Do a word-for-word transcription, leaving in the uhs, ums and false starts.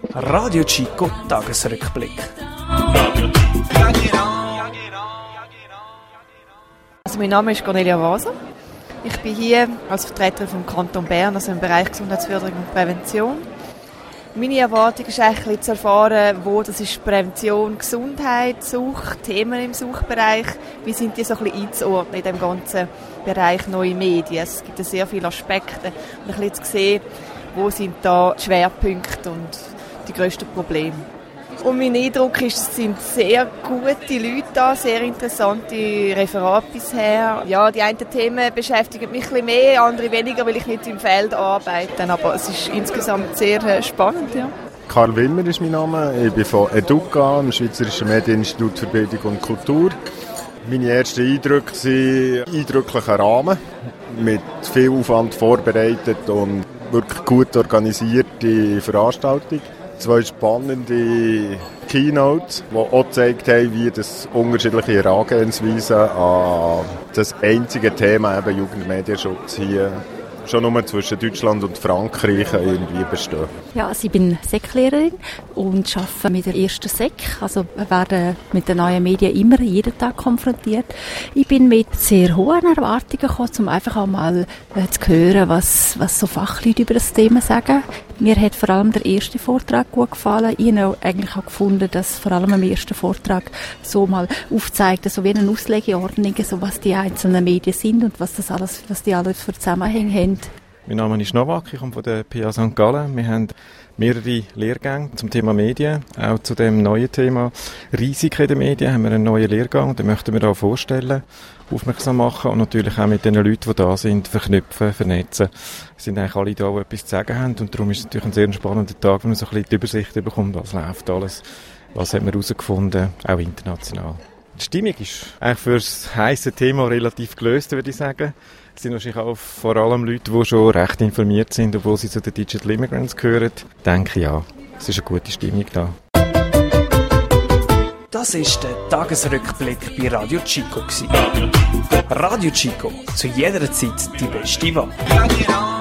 Radio Chico Tagesrückblick. Also mein Name ist Cornelia Waser. Ich bin hier als Vertreterin vom Kanton Bern, also im Bereich Gesundheitsförderung und Prävention. Meine Erwartung ist eigentlich zu erfahren, wo das ist Prävention, Gesundheit, Sucht, Themen im Suchtbereich. Wie sind die so ein bisschen einzuordnen in dem ganzen Bereich neue Medien? Es gibt ja sehr viele Aspekte. Und ein bisschen zu sehen, wo sind da die Schwerpunkte und die grössten Probleme. Und mein Eindruck ist, es sind sehr gute Leute da, sehr interessante Referate bisher. Ja, die einen Themen beschäftigen mich ein bisschen mehr, andere weniger, weil ich nicht im Feld arbeite. Aber es ist insgesamt sehr spannend, ja. Karl Wimmer ist mein Name. Ich bin von EDUCA, dem Schweizerischen Medieninstitut für Bildung und Kultur. Meine ersten Eindrücke sind ein eindrücklicher Rahmen, mit viel Aufwand vorbereitet und wirklich gut organisierte Veranstaltung. Zwei spannende Keynotes, die auch gezeigt haben, wie das unterschiedliche Herangehensweisen an das einzige Thema, eben Jugendmedienschutz, hier schon nur zwischen Deutschland und Frankreich irgendwie bestehen. Ja, also ich bin Sek-Lehrerin und arbeite mit der ersten Sek. Also wir werden mit den neuen Medien immer jeden Tag konfrontiert. Ich bin mit sehr hohen Erwartungen gekommen, um einfach auch mal äh, zu hören, was, was so Fachleute über das Thema sagen. Mir hat vor allem der erste Vortrag gut gefallen. Ich habe eigentlich auch gefunden, dass vor allem im ersten Vortrag so mal aufzeigt, so wie eine Auslegeordnung, so was die einzelnen Medien sind und was das alles, was die alles für Zusammenhänge haben. Mein Name ist Novak, ich komme von der P A Sankt Gallen. Wir haben mehrere Lehrgänge zum Thema Medien, auch zu dem neuen Thema Risiken in den Medien haben wir einen neuen Lehrgang, den möchten wir hier vorstellen, aufmerksam machen und natürlich auch mit den Leuten, die da sind, verknüpfen, vernetzen. Es sind eigentlich alle da, die etwas zu sagen haben und darum ist es natürlich ein sehr spannender Tag, wenn man so ein bisschen die Übersicht bekommt, was läuft alles, was hat man herausgefunden, auch international. Die Stimmung ist eigentlich für das heisse Thema relativ gelöst, würde ich sagen. Es sind wahrscheinlich auch vor allem Leute, die schon recht informiert sind, obwohl sie zu den Digital Immigrants gehören. Ich denke, ja, es ist eine gute Stimmung da. Das war der Tagesrückblick bei Radio Chico. Radio Chico, zu jeder Zeit die beste Wahl.